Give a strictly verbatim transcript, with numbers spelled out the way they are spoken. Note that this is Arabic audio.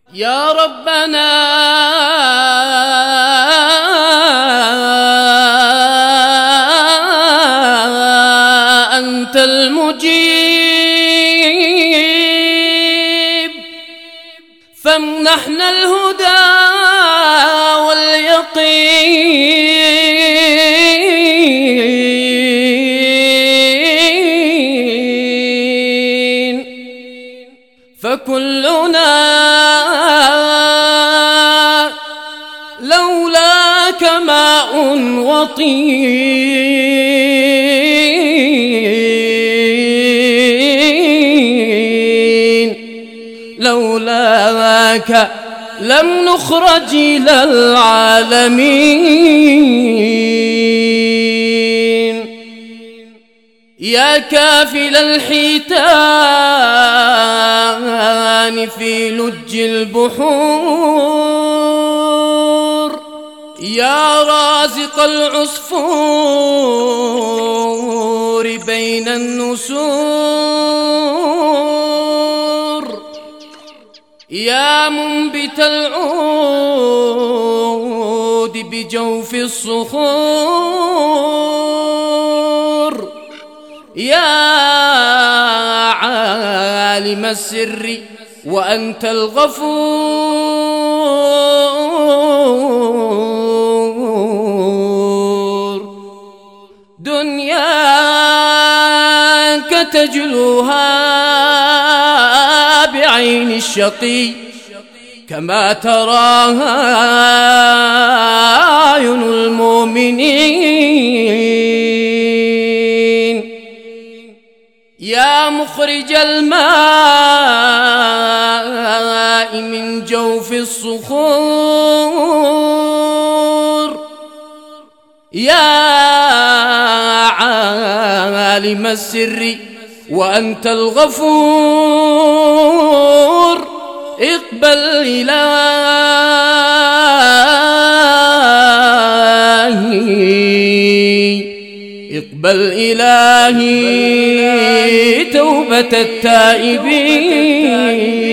يا ربنا أنت المجيب، فامنحنا الهدى واليقين، فكلنا لولاك ماء وطين، لولاك لم نخرج إلى العالمين. يا كافل الحيتان في لج البحور، يا رازق العصفور بين النسور، يا منبت العود بجوف الصخور، يا عالم السر وأنت الغفور. دنياك تجلوها بعين الشقي كما تراها أعين المؤمنين. يا مخرج الماء من جوف الصخور، يا عالم السر وأنت الغفور، اقبل إلهي، اقبل إلهي توبة التائبين.